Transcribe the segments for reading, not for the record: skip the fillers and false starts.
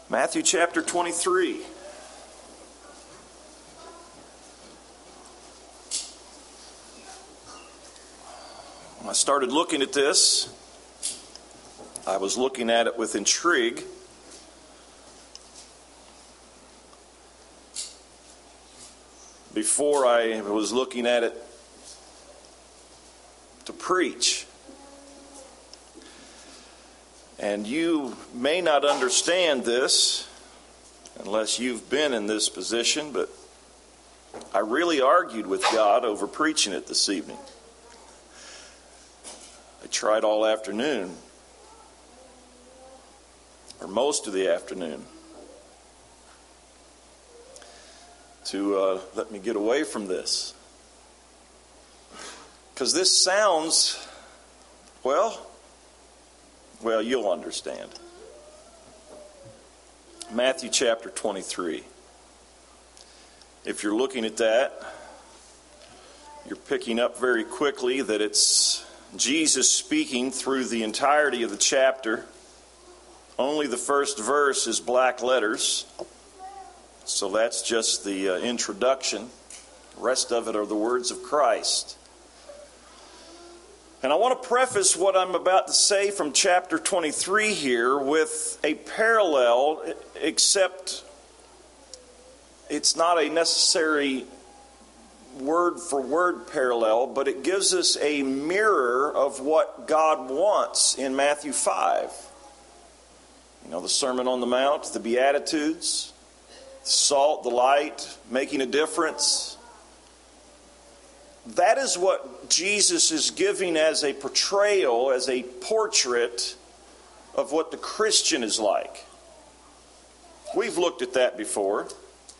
Matthew chapter 23. When I started looking at this, I was looking at it with intrigue. Before I was looking at it to preach. And you may not understand this unless you've been in this position, but I really argued with God over preaching it this evening. I tried all afternoon, or most of the afternoon, to let me get away from this. Because this sounds, well, you'll understand. Matthew chapter 23. If you're looking at that, you're picking up very quickly that it's Jesus speaking through the entirety of the chapter. Only the first verse is black letters. So that's just the introduction. The rest of it are the words of Christ. And I want to preface what I'm about to say from chapter 23 here with a parallel, except it's not a necessary word-for-word parallel, but it gives us a mirror of what God wants in Matthew 5. You know, the Sermon on the Mount, the Beatitudes, the salt, the light, making a difference. That is what Jesus is giving as a portrayal, as a portrait of what the Christian is like. We've looked at that before.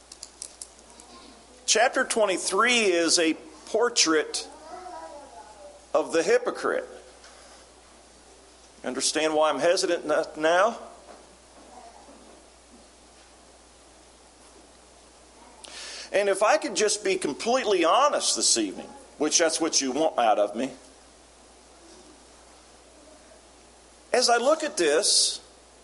Chapter 23 is a portrait of the hypocrite. Understand why I'm hesitant now? And if I could just be completely honest this evening, which that's what you want out of me. As I look at this,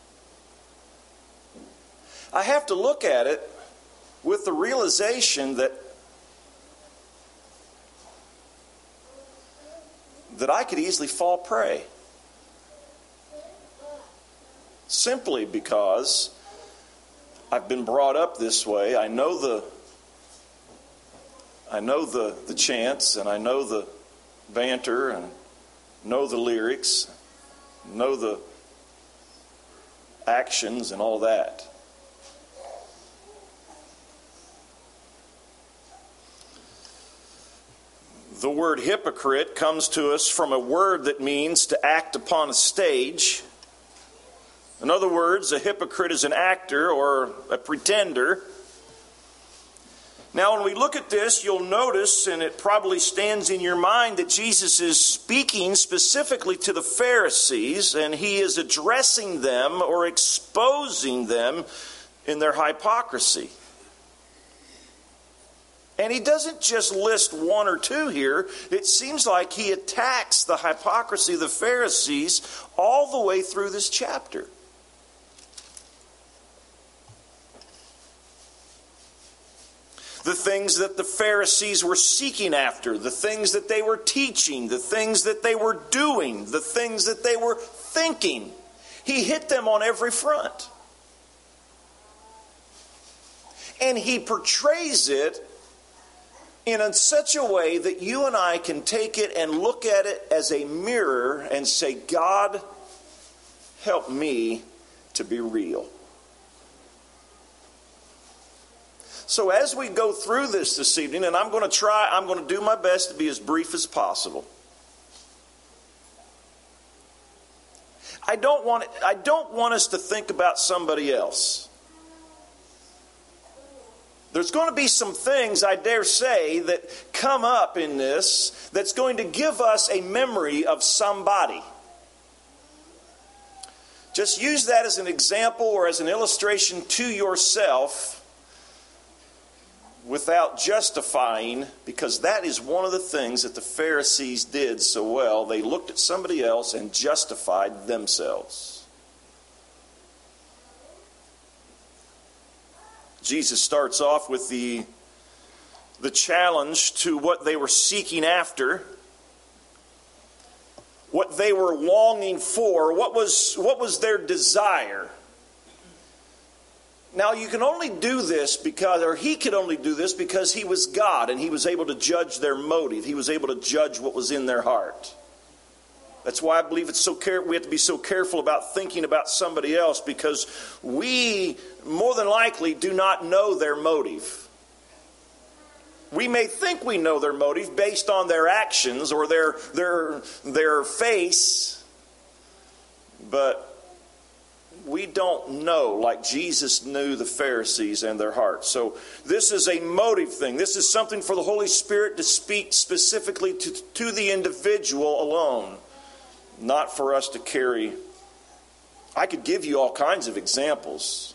I have to look at it with the realization that I could easily fall prey. Simply because I've been brought up this way. I know the chants, and I know the banter, and know the lyrics, know the actions and all that. The word hypocrite comes to us from a word that means to act upon a stage. In other words, a hypocrite is an actor or a pretender. Now, when we look at this, you'll notice, and it probably stands in your mind, that Jesus is speaking specifically to the Pharisees, and he is addressing them or exposing them in their hypocrisy. And he doesn't just list one or two here. It seems like he attacks the hypocrisy of the Pharisees all the way through this chapter. The things that the Pharisees were seeking after, the things that they were teaching, the things that they were doing, the things that they were thinking. He hit them on every front. And he portrays it in such a way that you and I can take it and look at it as a mirror and say, God, help me to be real. So as we go through this evening, and I'm going to do my best to be as brief as possible. I don't want us to think about somebody else. There's going to be some things, I dare say, that come up in this that's going to give us a memory of somebody. Just use that as an example or as an illustration to yourself without justifying, because that is one of the things that the Pharisees did so well. They looked at somebody else and justified themselves. Jesus starts off with the challenge to what they were seeking after, what they were longing for, what was their desire. Now, you can only do this he could only do this because he was God, and he was able to judge their motive. He was able to judge what was in their heart. That's why I believe we have to be so careful about thinking about somebody else, because we more than likely do not know their motive. We may think we know their motive based on their actions or their face, but we don't know like Jesus knew the Pharisees and their hearts. So this is a motive thing. This is something for the Holy Spirit to speak specifically to the individual alone, not for us to carry. I could give you all kinds of examples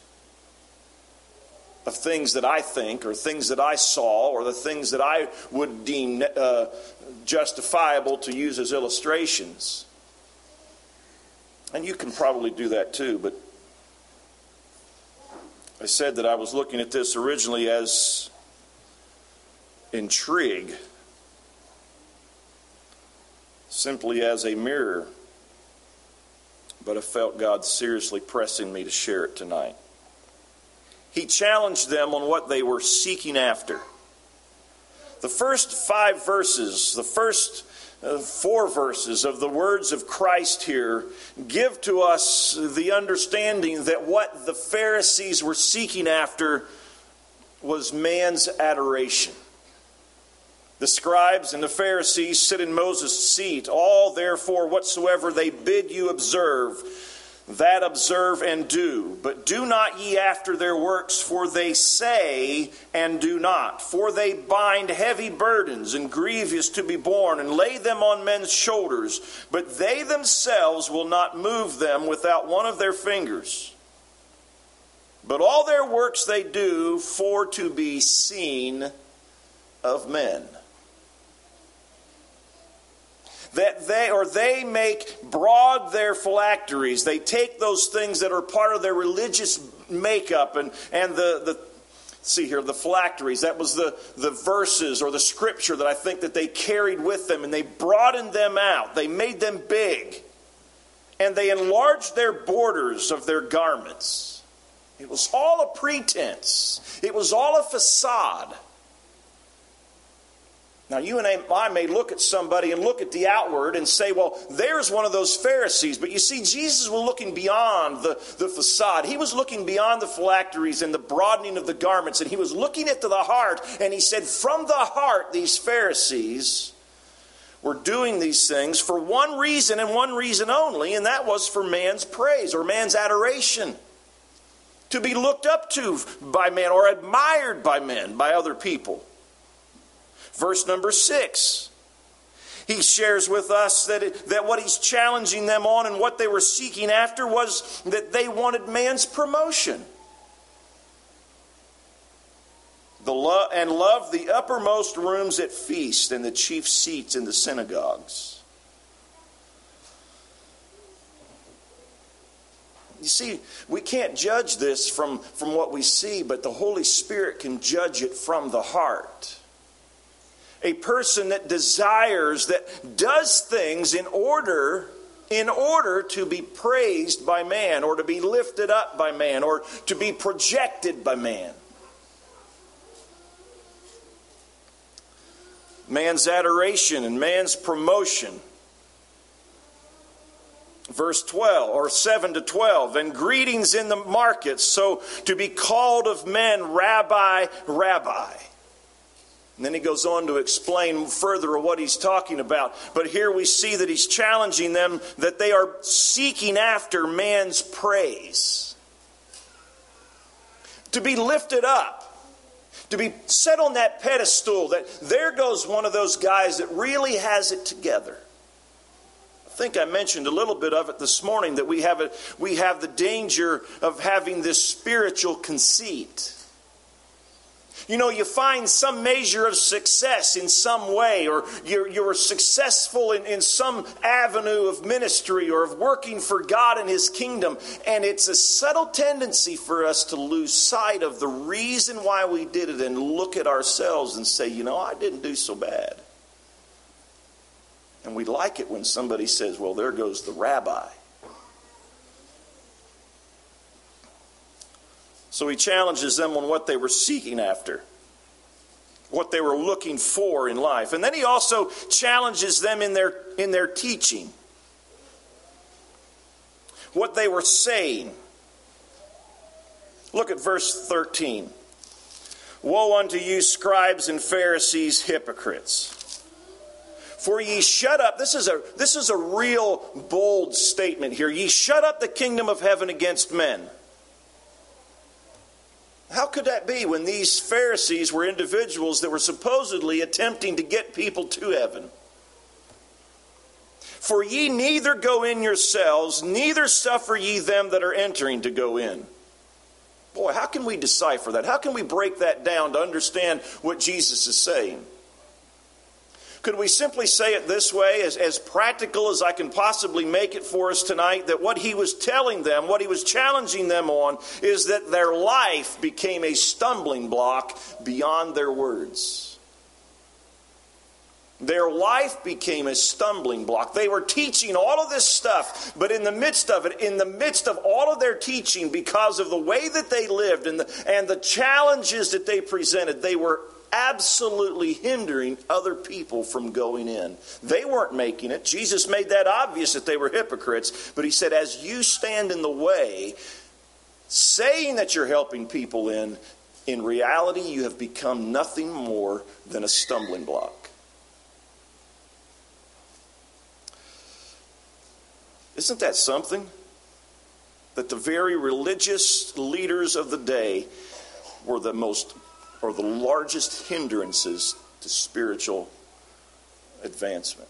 of things that I think, or things that I saw, or the things that I would deem justifiable to use as illustrations. And you can probably do that too, but I said that I was looking at this originally as intrigue, simply as a mirror, but I felt God seriously pressing me to share it tonight. He challenged them on what they were seeking after. The first 5 verses, the first 4 verses of the words of Christ here give to us the understanding that what the Pharisees were seeking after was man's adoration. The scribes and the Pharisees sit in Moses' seat. All, therefore, whatsoever they bid you observe, that observe and do. But do not ye after their works, for they say and do not. For they bind heavy burdens and grievous to be borne, and lay them on men's shoulders. But they themselves will not move them without one of their fingers. But all their works they do for to be seen of men. That they make broad their phylacteries. They take those things that are part of their religious makeup and the see here, the phylacteries. That was the verses or the scripture that I think that they carried with them, and they broadened them out. They made them big. And they enlarged their borders of their garments. It was all a pretense. It was all a facade. Now, you and I may look at somebody and look at the outward and say, well, there's one of those Pharisees. But you see, Jesus was looking beyond the facade. He was looking beyond the phylacteries and the broadening of the garments. And he was looking into the heart. And he said, from the heart, these Pharisees were doing these things for one reason and one reason only. And that was for man's praise or man's adoration. To be looked up to by men or admired by men, by other people. Verse number 6, he shares with us that what he's challenging them on and what they were seeking after was that they wanted man's promotion. And loved the uppermost rooms at feast and the chief seats in the synagogues. You see, we can't judge this from what we see, but the Holy Spirit can judge it from the heart. A person that desires, that does things in order to be praised by man, or to be lifted up by man, or to be projected by man. Man's adoration and man's promotion. Verse 12, or 7 to 12, and greetings in the markets, so to be called of men, Rabbi, Rabbi. And then he goes on to explain further what he's talking about. But here we see that he's challenging them that they are seeking after man's praise. To be lifted up. To be set on that pedestal, that there goes one of those guys that really has it together. I think I mentioned a little bit of it this morning, that we have the danger of having this spiritual conceit. You find some measure of success in some way, or you're successful in some avenue of ministry or of working for God and His kingdom. And it's a subtle tendency for us to lose sight of the reason why we did it and look at ourselves and say, I didn't do so bad. And we like it when somebody says, well, there goes the rabbi. So he challenges them on what they were seeking after, what they were looking for in life. And then he also challenges them in their teaching, what they were saying. Look at verse 13. Woe unto you, scribes and Pharisees, hypocrites! For ye shut up. This is a real bold statement here. Ye shut up the kingdom of heaven against men. How could that be when these Pharisees were individuals that were supposedly attempting to get people to heaven? For ye neither go in yourselves, neither suffer ye them that are entering to go in. Boy, how can we decipher that? How can we break that down to understand what Jesus is saying? Could we simply say it this way, as practical as I can possibly make it for us tonight, that what he was telling them, what he was challenging them on, is that their life became a stumbling block beyond their words. Their life became a stumbling block. They were teaching all of this stuff, but in the midst of it, in the midst of all of their teaching, because of the way that they lived and the challenges that they presented, they were absolutely hindering other people from going in. They weren't making it. Jesus made that obvious that they were hypocrites. But he said, as you stand in the way, saying that you're helping people in reality, you have become nothing more than a stumbling block. Isn't that something? That the very religious leaders of the day were the largest hindrances to spiritual advancement.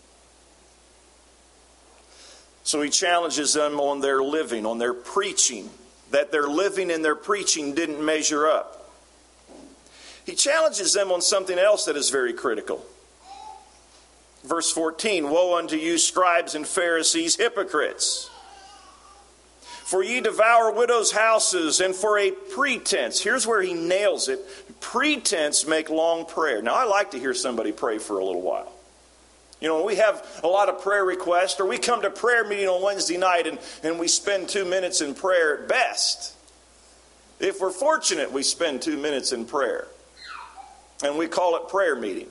So he challenges them on their living, on their preaching, that their living and their preaching didn't measure up. He challenges them on something else that is very critical. Verse 14, woe unto you, scribes and Pharisees, hypocrites! For ye devour widows' houses, and for a pretense. Here's where he nails it. Pretense make long prayer. Now, I like to hear somebody pray for a little while. When we have a lot of prayer requests, or we come to prayer meeting on Wednesday night and we spend 2 minutes in prayer at best. If we're fortunate, we spend 2 minutes in prayer. And we call it prayer meeting.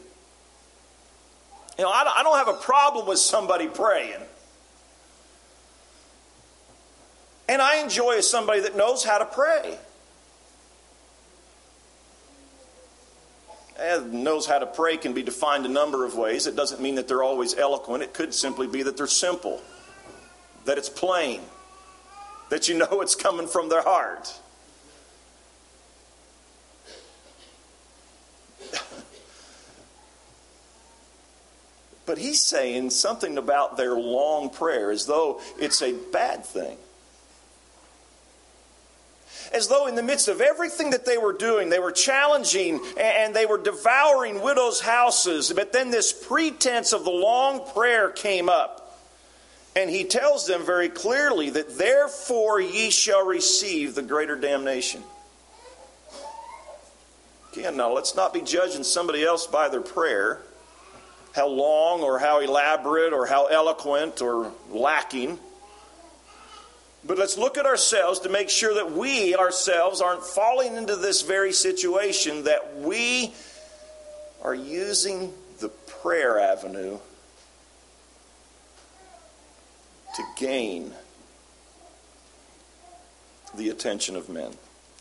I don't have a problem with somebody praying. And I enjoy somebody that knows how to pray. And knows how to pray can be defined a number of ways. It doesn't mean that they're always eloquent. It could simply be that they're simple. That it's plain. That you know it's coming from their heart. But he's saying something about their long prayer as though it's a bad thing. As though in the midst of everything that they were doing, they were challenging and they were devouring widows' houses. But then this pretense of the long prayer came up. And he tells them very clearly that therefore ye shall receive the greater damnation. Again, now let's not be judging somebody else by their prayer. How long or how elaborate or how eloquent or lacking. But let's look at ourselves to make sure that we ourselves aren't falling into this very situation, that we are using the prayer avenue to gain the attention of men.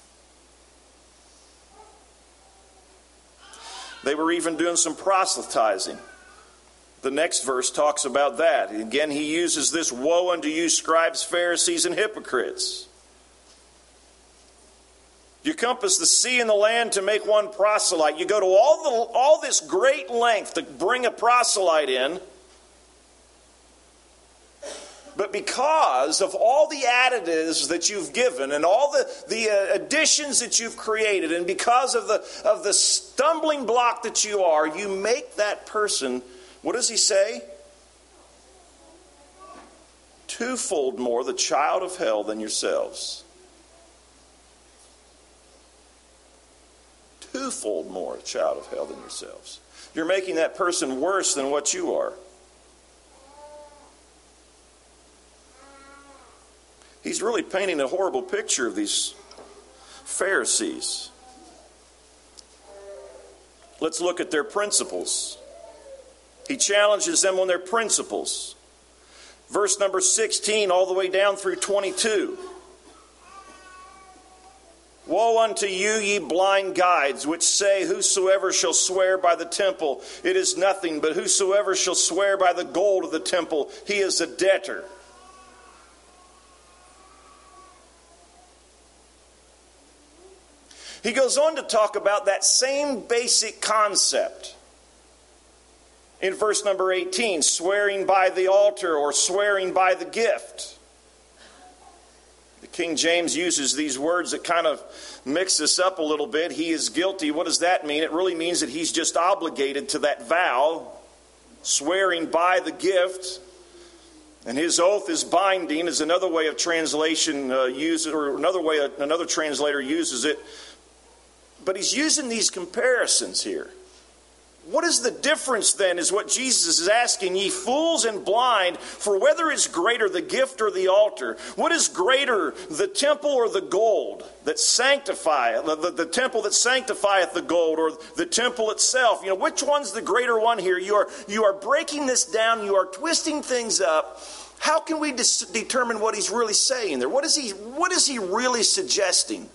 They were even doing some proselytizing. The next verse talks about that. Again, he uses this, woe unto you, scribes, Pharisees, and hypocrites! You compass the sea and the land to make one proselyte. You go to all this great length to bring a proselyte in. But because of all the additives that you've given and all the additions that you've created, and because of the stumbling block that you are, you make that person, what does he say? Twofold more the child of hell than yourselves. Twofold more a child of hell than yourselves. You're making that person worse than what you are. He's really painting a horrible picture of these Pharisees. Let's look at their principles. He challenges them on their principles. Verse number 16 all the way down through 22. Woe unto you, ye blind guides, which say, whosoever shall swear by the temple, it is nothing, but whosoever shall swear by the gold of the temple, he is a debtor. He goes on to talk about that same basic concept. In verse number 18, swearing by the altar or swearing by the gift. The King James uses these words that kind of mix this up a little bit. He is guilty. What does that mean? It really means that he's just obligated to that vow, swearing by the gift. And his oath is binding, is another way of translation uses, or another way another translator uses it. But he's using these comparisons here. What is the difference then is what Jesus is asking, ye fools and blind, for whether is greater the gift or the altar? What is greater, the temple or the gold that sanctifieth, the temple that sanctifieth the gold, or the temple itself? You know, which one's the greater one here? You are breaking this down, you are twisting things up. How can we determine what he's really saying there? What is he really suggesting?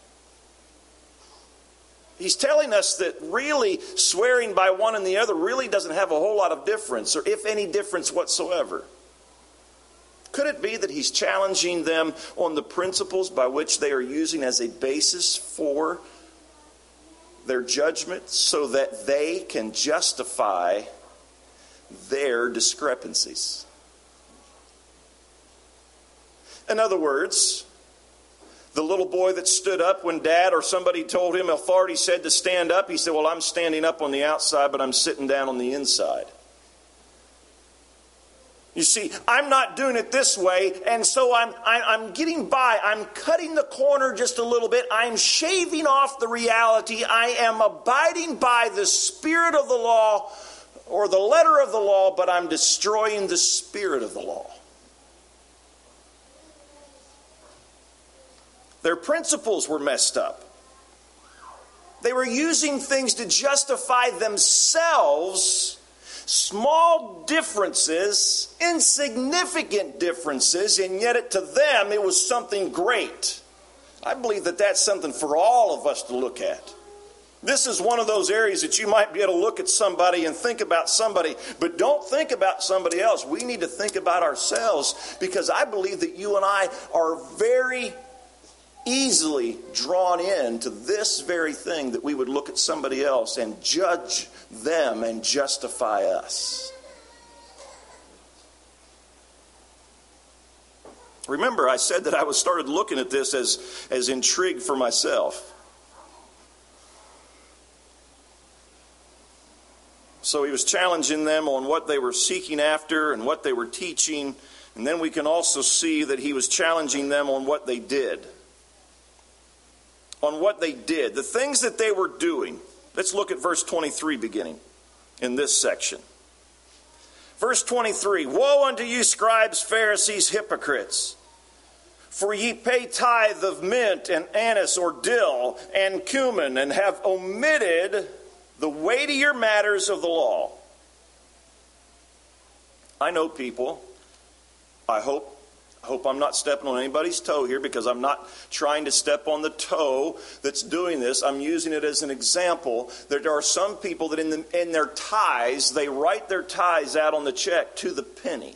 He's telling us that really swearing by one and the other really doesn't have a whole lot of difference, or if any difference whatsoever. Could it be that he's challenging them on the principles by which they are using as a basis for their judgment so that they can justify their discrepancies? In other words, the little boy that stood up when dad or somebody told him, authority said to stand up, he said, well, I'm standing up on the outside, but I'm sitting down on the inside. You see, I'm not doing it this way, and so I'm getting by. I'm cutting the corner just a little bit. I'm shaving off the reality. I am abiding by the spirit of the law or the letter of the law, but I'm destroying the spirit of the law. Their principles were messed up. They were using things to justify themselves, small differences, insignificant differences, and yet to them it was something great. I believe that that's something for all of us to look at. This is one of those areas that you might be able to look at somebody and think about somebody, but don't think about somebody else. We need to think about ourselves, because I believe that you and I are very easily drawn into this very thing, that we would look at somebody else and judge them and justify us. Remember, I said that I started looking at this as intrigued for myself. So he was challenging them on what they were seeking after and what they were teaching. And then we can also see that he was challenging them on what they did. On what they did, the things that they were doing. Let's look at verse 23 beginning in this section. Verse 23, woe unto you, scribes, Pharisees, hypocrites! For ye pay tithe of mint and anise or dill and cumin, and have omitted the weightier matters of the law. I know people, I hope I'm not stepping on anybody's toe here, because I'm not trying to step on the toe that's doing this. I'm using it as an example. There are some people that in their tithes, they write their tithes out on the check to the penny.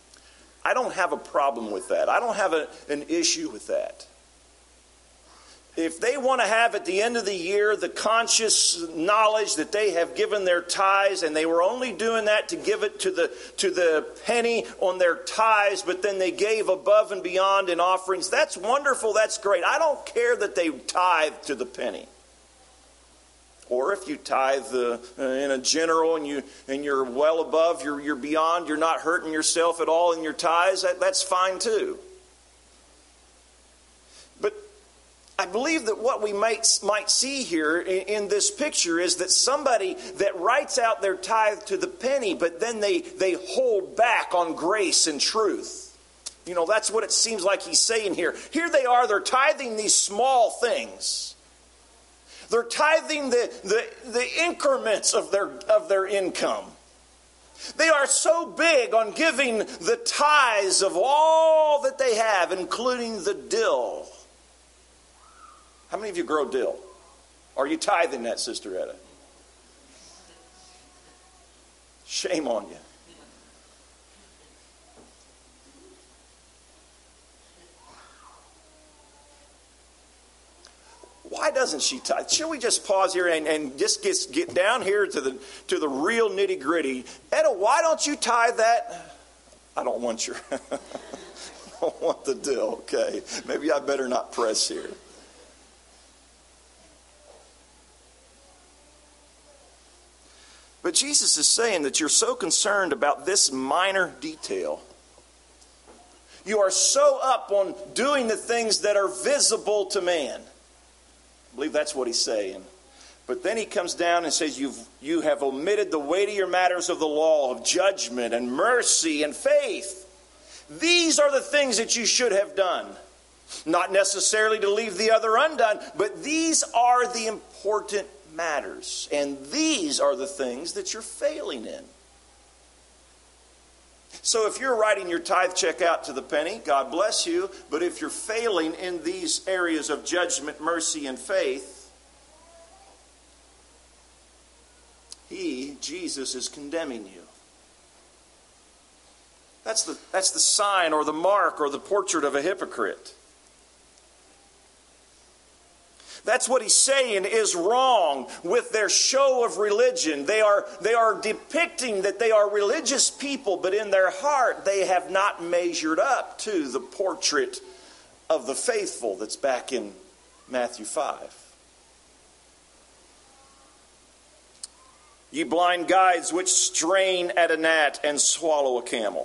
I don't have a problem with that. I don't have an issue with that. if they want to have at the end of the year the conscious knowledge that they have given their tithes, and they were only doing that to give it to the penny on their tithes, but then they gave above and beyond in offerings, that's wonderful, that's great. I don't care that they tithe to the penny. Or if you tithe in a general and you're well above, you're beyond, you're not hurting yourself at all in your tithes, that's fine too. But I believe that what we might see here in this picture is that somebody that writes out their tithe to the penny, but then they hold back on grace and truth. You know, that's what it seems like he's saying here. Here they are, they're tithing these small things. They're tithing the increments of their income. They are so big on giving the tithes of all that they have, including the dill. How many of you grow dill? Are you tithing that, Sister Etta? Shame on you. Why doesn't she tithe? Should we just pause here and just get down here to the real nitty gritty? Etta, why don't you tithe that? I don't want your I don't want the dill. Okay, maybe I better not press here. But Jesus is saying that you're so concerned about this minor detail. You are so up on doing the things that are visible to man. I believe that's what he's saying. But then he comes down and says, you have omitted the weightier matters of the law, of judgment and mercy and faith. These are the things that you should have done. Not necessarily to leave the other undone, but these are the important matters. And these are the things that you're failing in. So if you're writing your tithe check out to the penny, God bless you. But if you're failing in these areas of judgment, mercy, and faith, Jesus, is condemning you. That's the sign or the mark or the portrait of a hypocrite. That's what he's saying is wrong with their show of religion. They are depicting that they are religious people, but in their heart they have not measured up to the portrait of the faithful that's back in Matthew 5. Ye blind guides which strain at a gnat and swallow a camel.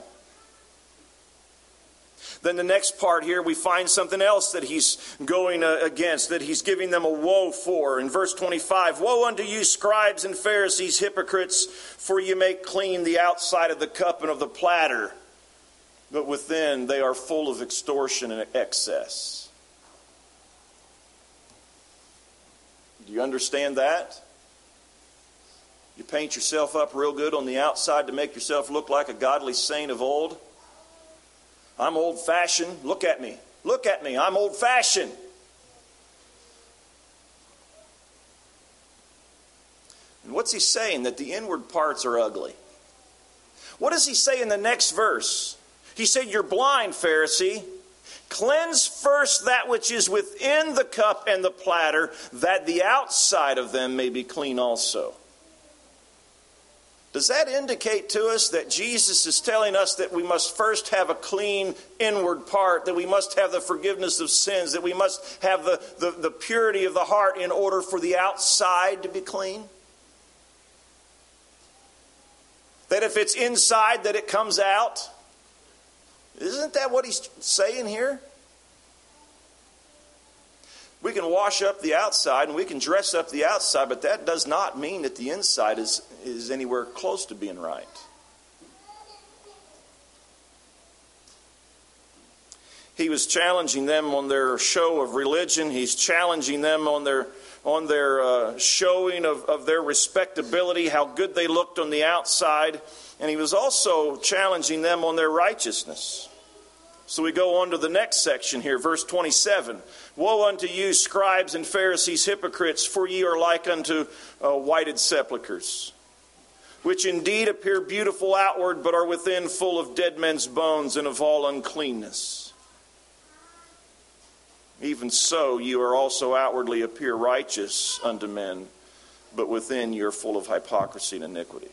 Then the next part here, we find something else that he's going against, that he's giving them a woe for. In verse 25, woe unto you, scribes and Pharisees, hypocrites, for you make clean the outside of the cup and of the platter, but within they are full of extortion and excess. Do you understand that? You paint yourself up real good on the outside to make yourself look like a godly saint of old. I'm old-fashioned. Look at me. Look at me. I'm old-fashioned. And what's he saying? That the inward parts are ugly. What does he say in the next verse? He said, you're blind, Pharisee. Cleanse first that which is within the cup and the platter, that the outside of them may be clean also. Does that indicate to us that Jesus is telling us that we must first have a clean inward part, that we must have the forgiveness of sins, that we must have the purity of the heart in order for the outside to be clean? That if it's inside, that it comes out? Isn't that what he's saying here? We can wash up the outside and we can dress up the outside, but that does not mean that the inside is anywhere close to being right. He was challenging them on their show of religion. He's challenging them on their showing of their respectability, how good they looked on the outside. And he was also challenging them on their righteousness. So we go on to the next section here, verse 27. Woe unto you, scribes and Pharisees, hypocrites, for ye are like unto whited sepulchres, which indeed appear beautiful outward, but are within full of dead men's bones and of all uncleanness. Even so, you are also outwardly appear righteous unto men, but within you are full of hypocrisy and iniquity.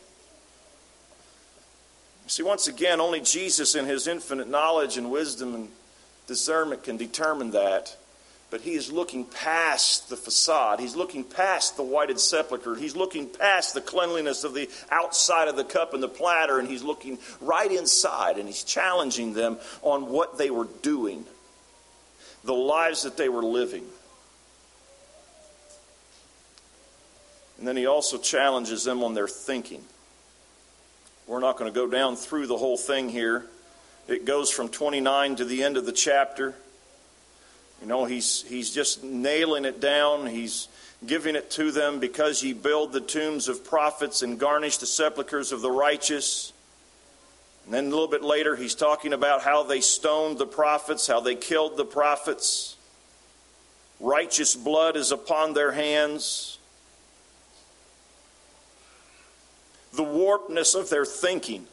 See, once again, only Jesus in his infinite knowledge and wisdom and discernment can determine that. But he is looking past the facade. He's looking past the whited sepulchre. He's looking past the cleanliness of the outside of the cup and the platter. And he's looking right inside. And he's challenging them on what they were doing. The lives that they were living. And then he also challenges them on their thinking. We're not going to go down through the whole thing here. It goes from 29 to the end of the chapter. You know, he's just nailing it down. He's giving it to them. Because ye build the tombs of prophets and garnish the sepulchres of the righteous. And then a little bit later, he's talking about how they stoned the prophets, how they killed the prophets. Righteous blood is upon their hands. The warpedness of their thinking.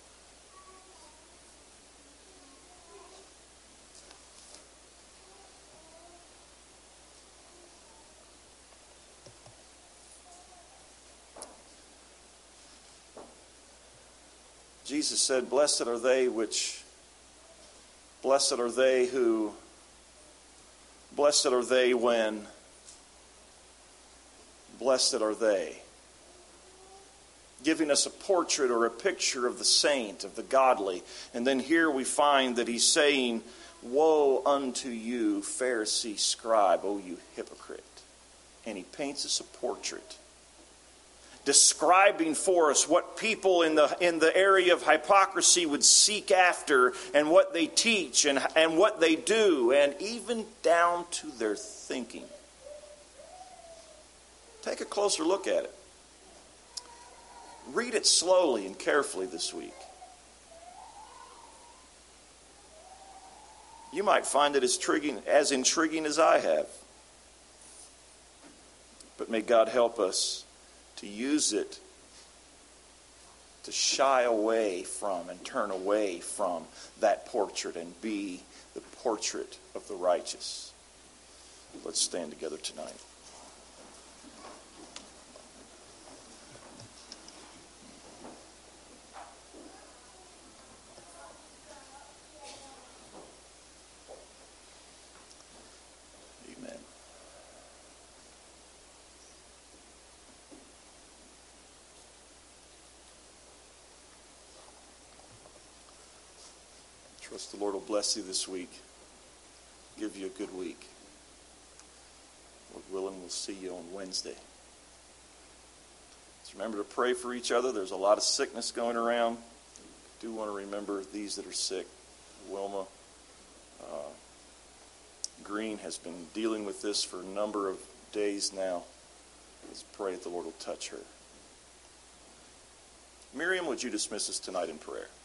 Jesus said, blessed are they when, blessed are they. Giving us a portrait or a picture of the saint, of the godly. And then here we find that he's saying, woe unto you, Pharisee, scribe, O you hypocrite. And he paints us a portrait, describing for us what people in the area of hypocrisy would seek after, and what they teach, and what they do, and even down to their thinking. Take a closer look at it. Read it slowly and carefully this week. You might find it as intriguing as I have. But may God help us to use it to shy away from and turn away from that portrait and be the portrait of the righteous. Let's stand together tonight. Trust the Lord will bless you this week. Give you a good week. Lord willing, we'll see you on Wednesday. Let's remember to pray for each other. There's a lot of sickness going around. I do want to remember these that are sick. Wilma Green has been dealing with this for a number of days now. Let's pray that the Lord will touch her. Miriam, would you dismiss us tonight in prayer?